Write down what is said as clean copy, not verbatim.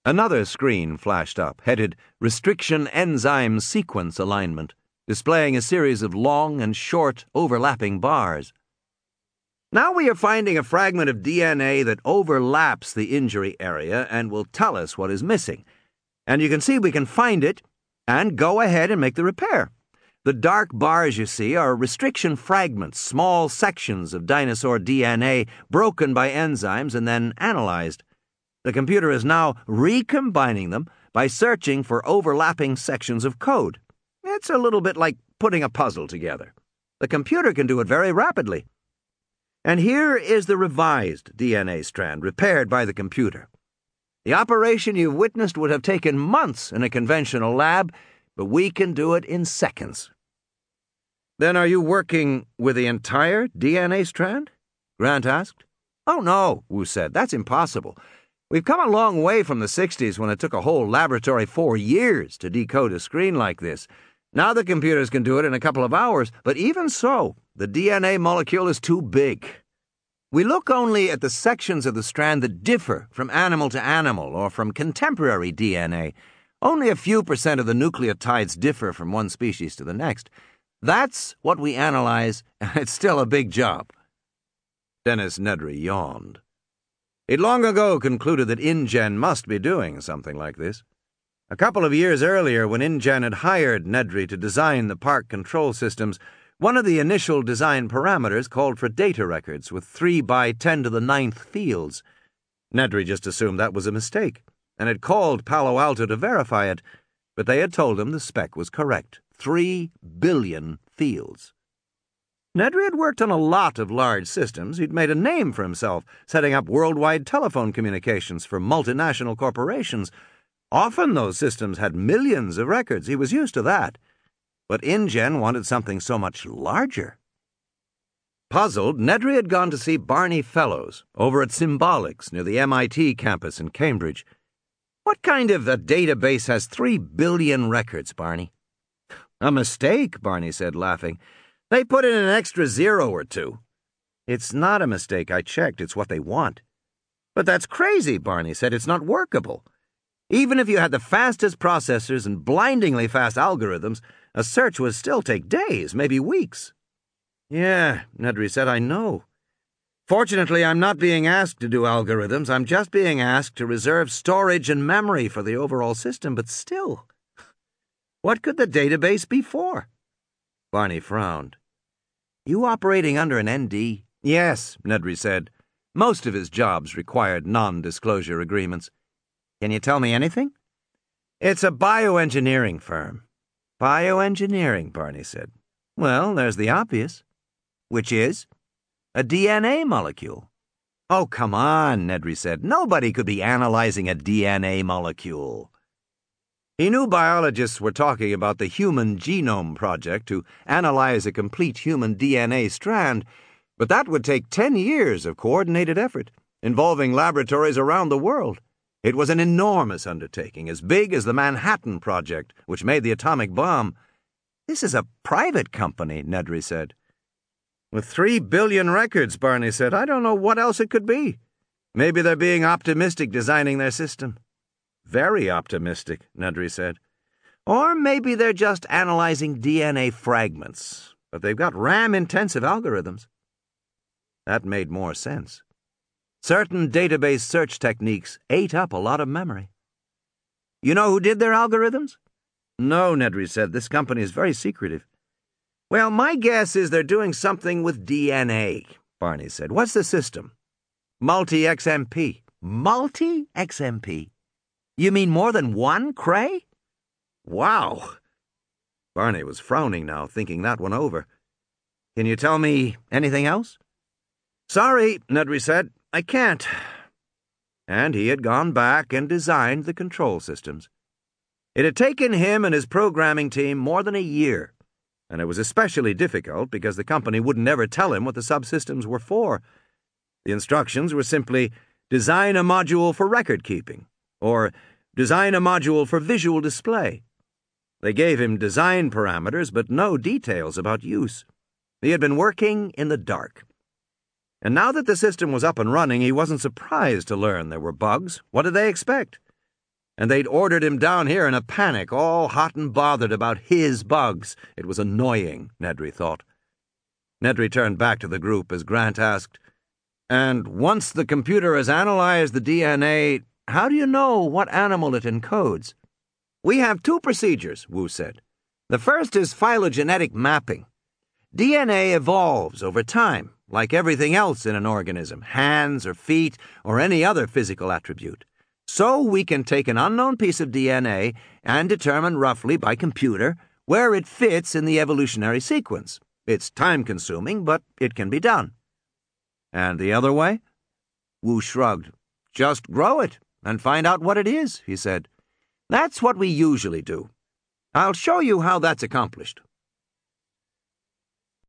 Another screen flashed up, headed Restriction Enzyme Sequence Alignment, displaying a series of long and short overlapping bars. Now we are finding a fragment of DNA that overlaps the injury area and will tell us what is missing. And you can see we can find it and go ahead and make the repair. The dark bars you see are restriction fragments, small sections of dinosaur DNA broken by enzymes and then analyzed. The computer is now recombining them by searching for overlapping sections of code. It's a little bit like putting a puzzle together. The computer can do it very rapidly. And here is the revised DNA strand, repaired by the computer. The operation you've witnessed would have taken months in a conventional lab, but we can do it in seconds. Then are you working with the entire DNA strand? Grant asked. Oh, no, Wu said. That's impossible. We've come a long way from the 60s when it took a whole laboratory 4 years to decode a screen like this. Now the computers can do it in a couple of hours, but even so, the DNA molecule is too big. We look only at the sections of the strand that differ from animal to animal or from contemporary DNA. Only a few % of the nucleotides differ from one species to the next. That's what we analyze, and it's still a big job. Dennis Nedry yawned. He'd long ago concluded that InGen must be doing something like this. A couple of years earlier, when InGen had hired Nedry to design the park control systems, one of the initial design parameters called for data records with 3 by 10 to the 9th fields. Nedry just assumed that was a mistake, and had called Palo Alto to verify it, but they had told him the spec was correct. 3 billion fields. Nedry had worked on a lot of large systems. He'd made a name for himself, setting up worldwide telephone communications for multinational corporations. Often those systems had millions of records. He was used to that. But InGen wanted something so much larger. Puzzled, Nedry had gone to see Barney Fellows over at Symbolics near the MIT campus in Cambridge. What kind of a database has 3 billion records, Barney? A mistake, Barney said, laughing. They put in an extra 0 or 2. It's not a mistake, I checked. It's what they want. But that's crazy, Barney said. It's not workable. Even if you had the fastest processors and blindingly fast algorithms, a search would still take days, maybe weeks. Yeah, Nedry said, I know. Fortunately, I'm not being asked to do algorithms. I'm just being asked to reserve storage and memory for the overall system, but still. What could the database be for? Barney frowned. You operating under an ND? Yes, Nedry said. Most of his jobs required non-disclosure agreements. Can you tell me anything? It's a bioengineering firm. Bioengineering, Barney said. Well, there's the obvious. Which is? A DNA molecule. Oh, come on, Nedry said. Nobody could be analyzing a DNA molecule. He knew biologists were talking about the Human Genome Project to analyze a complete human DNA strand, but that would take 10 years of coordinated effort, involving laboratories around the world. It was an enormous undertaking, as big as the Manhattan Project, which made the atomic bomb. This is a private company, Nedry said. With 3 billion records, Barney said, I don't know what else it could be. Maybe they're being optimistic designing their system. Very optimistic, Nedry said. Or maybe they're just analyzing DNA fragments, but they've got RAM-intensive algorithms. That made more sense. Certain database search techniques ate up a lot of memory. You know who did their algorithms? No, Nedry said. This company is very secretive. Well, my guess is they're doing something with DNA, Barney said. What's the system? Multi-XMP. Multi-XMP? You mean more than one, Cray? Wow. Barney was frowning now, thinking that one over. Can you tell me anything else? Sorry, Nedry said. I can't. And he had gone back and designed the control systems. It had taken him and his programming team more than a year, and it was especially difficult because the company wouldn't ever tell him what the subsystems were for. The instructions were simply, design a module for record keeping, or design a module for visual display. They gave him design parameters, but no details about use. He had been working in the dark. And now that the system was up and running, he wasn't surprised to learn there were bugs. What did they expect? and they'd ordered him down here in a panic, all hot and bothered about his bugs. It was annoying, Nedry thought. Nedry turned back to the group as Grant asked, "And once the computer has analyzed the DNA, how do you know what animal it encodes?" "We have two procedures," Wu said. "The first is phylogenetic mapping. DNA evolves over time, like everything else in an organism, hands or feet or any other physical attribute. So we can take an unknown piece of DNA and determine roughly by computer where it fits in the evolutionary sequence. It's time-consuming, but it can be done." "And the other way?" Wu shrugged. "Just grow it and find out what it is," he said. "That's what we usually do. I'll show you how that's accomplished."